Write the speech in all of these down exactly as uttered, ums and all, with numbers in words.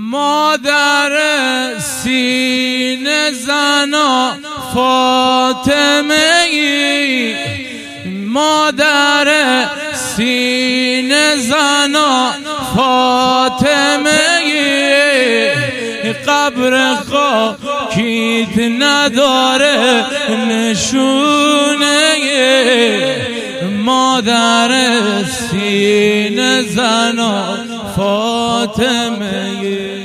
مادر سینه زنا فاطمه ای، مادر سینه زنا فاطمه ای، قبر خاکیت نداره نشونه، مادر سینه زنا فاطمه ای،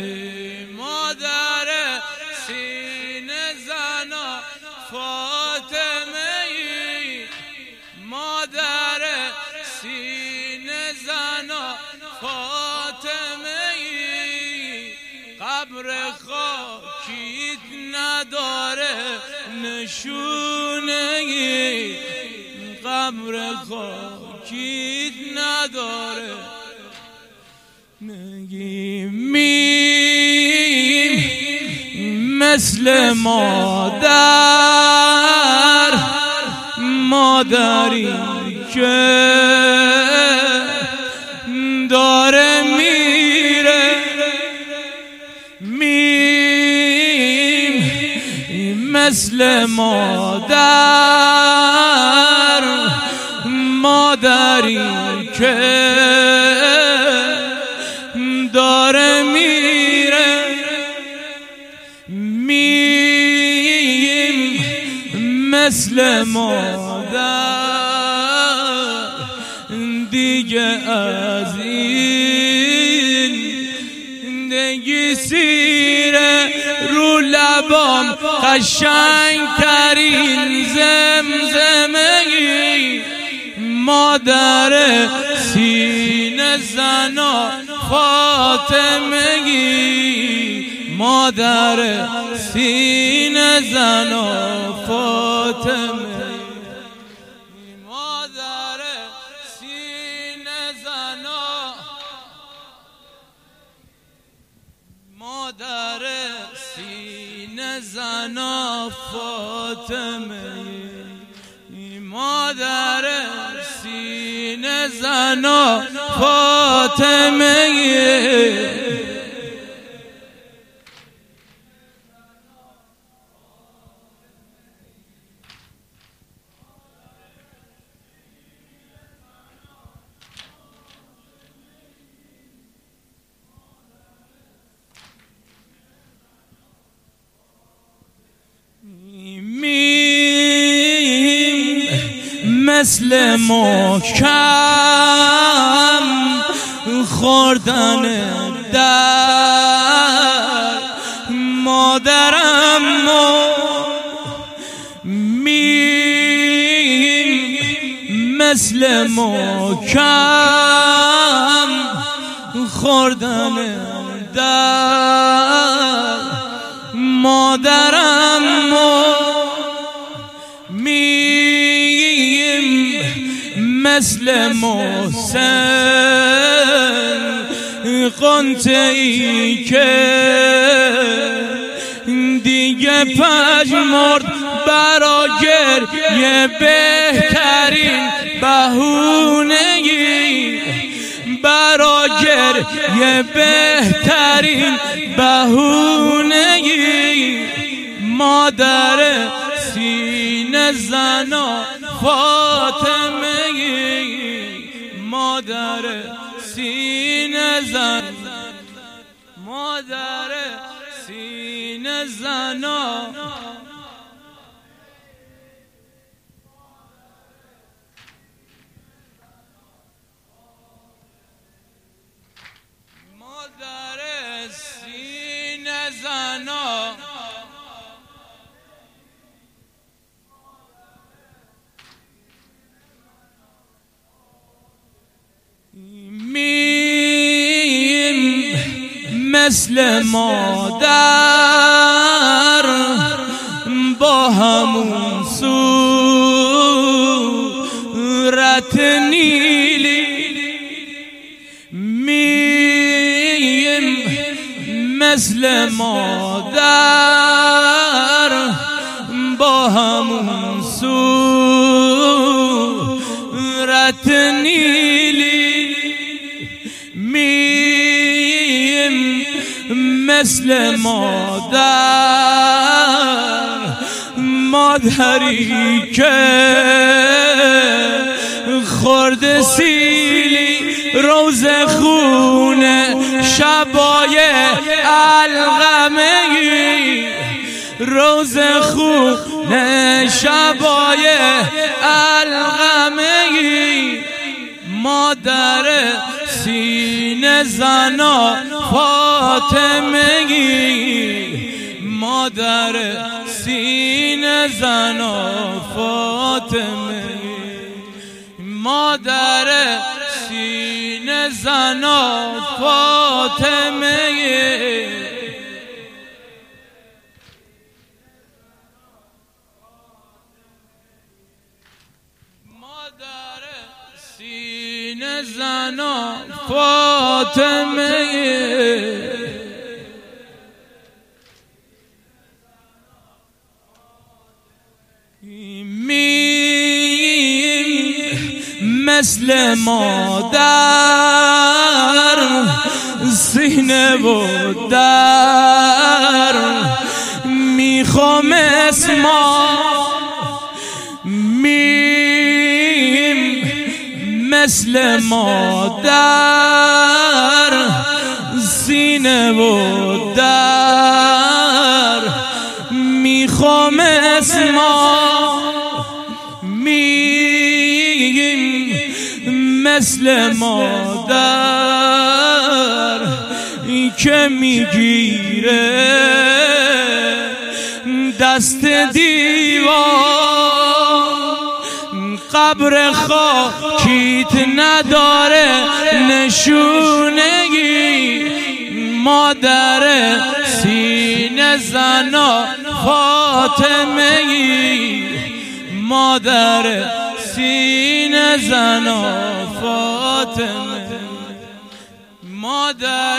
مادر سینه زنا فاطمه ای، مادر سینه زنا فاطمه ای، قبر خاکیت نداره نشونه، قبر خاکیت نداره نگیمیم مثل مادر، مادری که داره میره، میم مثل مادر، مادری که داره میره، میم مثل مادر، دیگه از این زندگی سیره، رو لبام قشنگ ترین زمزمه ای، مادر سینه زنا فاطمه ای، مادر سینه زنا فاطمه ای، مادر سینه زنا، مادر سینه زنا فاطمه ای، مادر سینه زنا فاطمه ای. مثل محکم خوردن در مادرم، میم مثل محکم خوردن در مادرم، مثل محسن قنطه‌ای که دیگه پژمرد، برا گریه بهترین بهونه‌ای، برا گریه بهترین بهونه‌ای، مادر سینه زنا فاطمه ای، مادر سینه زنا، مادر سینه زنا، مادر سینه زنا، میم مثل مادر با همون صورت نیلی، میم مثل مادر با همون صورت نیلی، میم مثل مادر، مادری که خورد سیلی روز خونه شبای الغمه‌ای، روز خونه شبای الغمه‌ای، مادر سینه زنا فاطمه‌ای، مادر سینه زنا فاطمه‌ای، مادر سینه زنا فاطمه‌ای. مادر سینه زنا فاطمه‌ای. مثل مادر سینه و در میخوام اسما میم، مثل مادر سینه و در میخوام اسما مثل مادر که میگیره دست دیوار، قبر خاکیت نداره نشونگی، مادر سینه زنا فاطمه‌ای، مادر سینه زنا فاطمه، مادر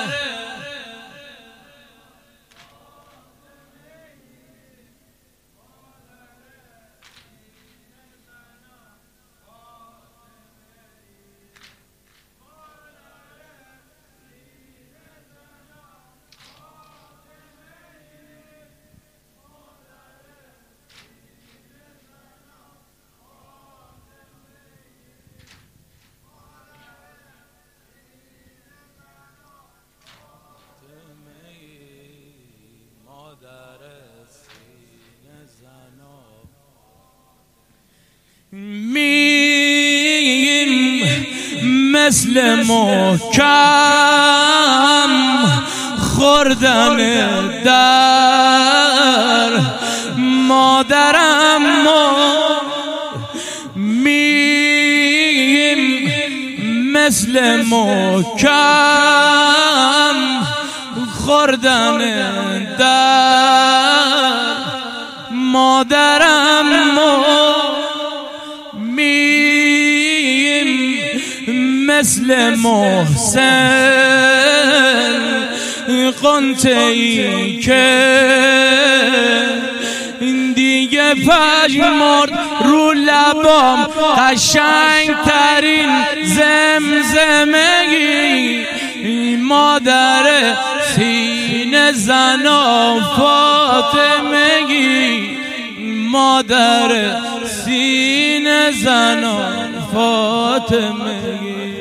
میم، مثل محکم خوردن در مادرم، میم، مثل محکم خوردن در مادرم، مثل محسن قنطه‌ای که دیگه پژمرد رو لبام قشنگ ترین زمزمه‌ای، مادر سینه زنا فاطمه‌ای، مادر سینه زنا فاطمه‌ای.